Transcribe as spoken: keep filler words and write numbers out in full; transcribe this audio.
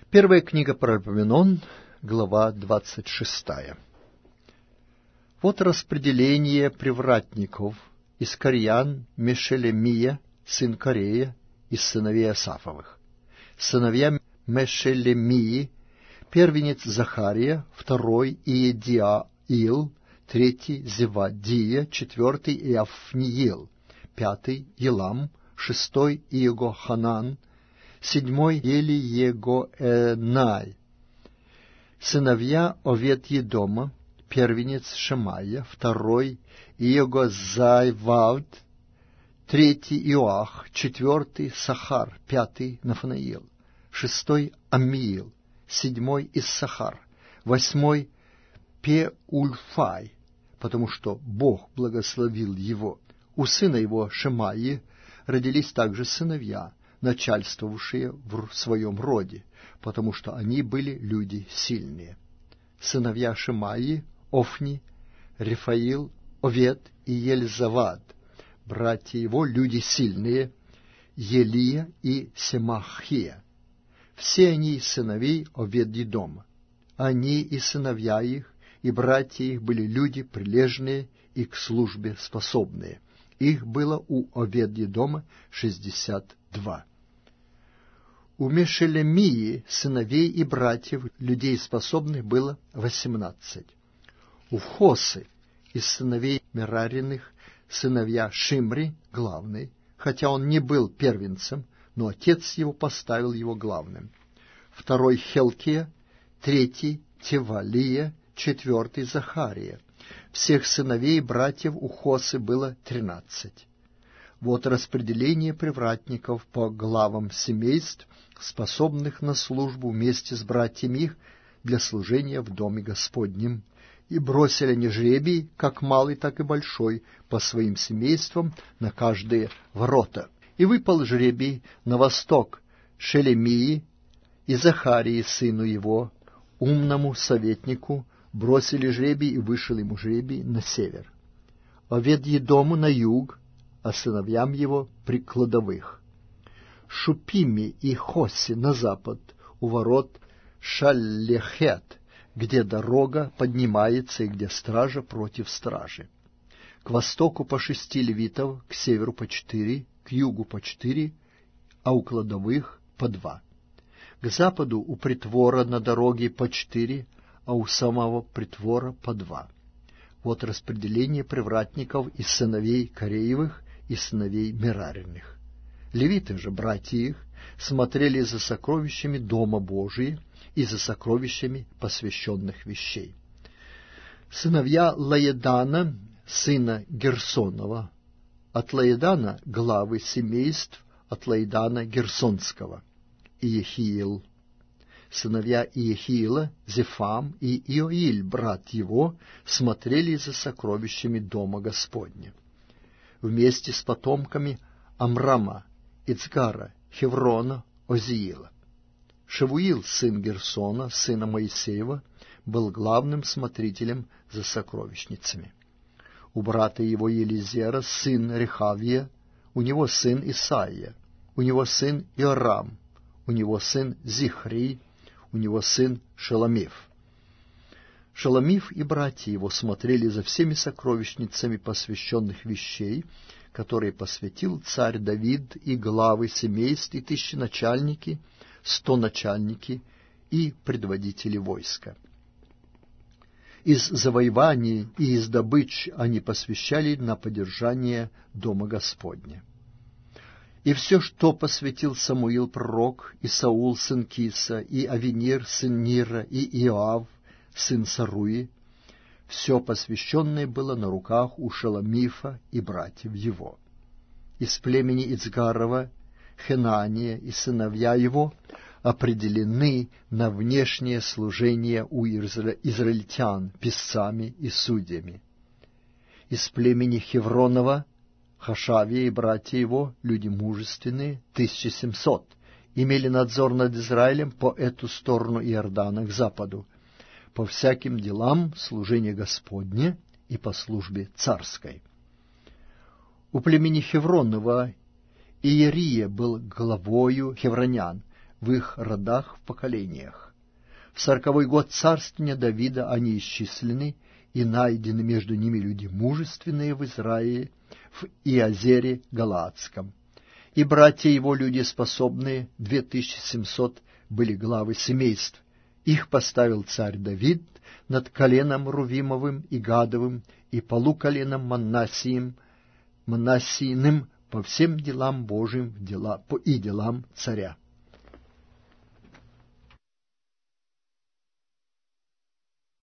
Первая книга Паралипоменон, глава двадцать шестая. Вот распределение привратников из Карьян, Мешелемия, сын Корея, из сыновей Асафовых. Сыновья Мешелемии: первенец Захария, второй Иедиаил, третий Зевадия, четвертый Иофниил, пятый Елам, шестой Иегоханан, седьмой Елиегоэнай. Сыновья Овед-Едома: первенец Шемая, второй Иегозайвавд, третий Иоах, четвертый Сахар, пятый Нафанаил, шестой Аммиил, седьмой Иссахар, восьмой Пеульфай, потому что Бог благословил его. У сына его Шемаи родились также сыновья, начальствовавшие в своем роде, потому что они были люди сильные. Сыновья Шемаи: Офни, Рефаил, Овед и Ельзавад. Братья его люди сильные: Елия и Семахия. Все они из сыновей Овед-Едома. Они и сыновья их, и братья их были люди прилежные и к службе способные. Их было у Овед-Едома шестьдесят два. У Мешелемии сыновей и братьев, людей способных, было восемнадцать. У Хосы из сыновей Мерариных сыновья Шимри главный, хотя он не был первенцем, но отец его поставил его главным. Второй Хелкия, третий Тевалия, четвертый Захария. Всех сыновей и братьев у Хосы было тринадцать. Вот распределение привратников по главам семейств, способных на службу вместе с братьями их для служения в доме Господнем. И бросили они жребий, как малый, так и большой, по своим семействам на каждые ворота. И выпал жребий на восток Шелемии и Захарии, сыну его, умному советнику, бросили жребий, и вышел ему жребий на север. Овед-Едому на юг, а сыновьям его при кладовых. Шупими и Хоси на запад, у ворот Шаллехет, где дорога поднимается и где стража против стражи. К востоку по шести левитов, к северу по четыре, к югу по четыре, а у кладовых по два. К западу у притвора на дороге по четыре, а у самого притвора по два. Вот распределение привратников из сыновей Кореевых и сыновей Мерариных. Левиты же, братья их, смотрели за сокровищами Дома Божия и за сокровищами посвященных вещей. Сыновья Лаедана, сына Герсонова: от Лаедана главы семейств от Лаедана Герсонского, Иехиил. Сыновья Иехиила: Зефам и Иоиль, брат его, смотрели за сокровищами Дома Господня. Вместе с потомками Амрама, Ицгара, Хеврона, Озиила. Шевуил, сын Герсона, сына Моисеева, был главным смотрителем за сокровищницами. У брата его Елизера сын Рехавия, у него сын Исаия, у него сын Иорам, у него сын Зихрий, у него сын Шеломиф. Шеломиф и братья его смотрели за всеми сокровищницами посвященных вещей, которые посвятил царь Давид, и главы семейств, и тысяченачальники, стоначальники и предводители войска. Из завоеваний и из добыч они посвящали на поддержание Дома Господня. И все, что посвятил Самуил пророк, и Саул сын Киса, и Авенир сын Нира, и Иоав сын Саруи, все посвященное было на руках у Шеломифа и братьев его. Из племени Ицгарова Хенания и сыновья его определены на внешнее служение у израильтян писцами и судьями. Из племени Хевронова Хашавия и братья его, люди мужественные, тысяча семьсот, имели надзор над Израилем по эту сторону Иордана к западу, по всяким делам служения Господне и по службе царской. У племени Хевронова Иерия был главою хевронян, в их родах в поколениях. В сороковой год царствования Давида они исчислены, и найдены между ними люди мужественные в Израиле, в Иозере Галаадском. И братья его, люди способные, две тысячи семьсот, были главы семейств. Их поставил царь Давид над коленом Рувимовым и Гадовым и полуколеном Манассием, Манассийным по всем делам Божьим и делам царя.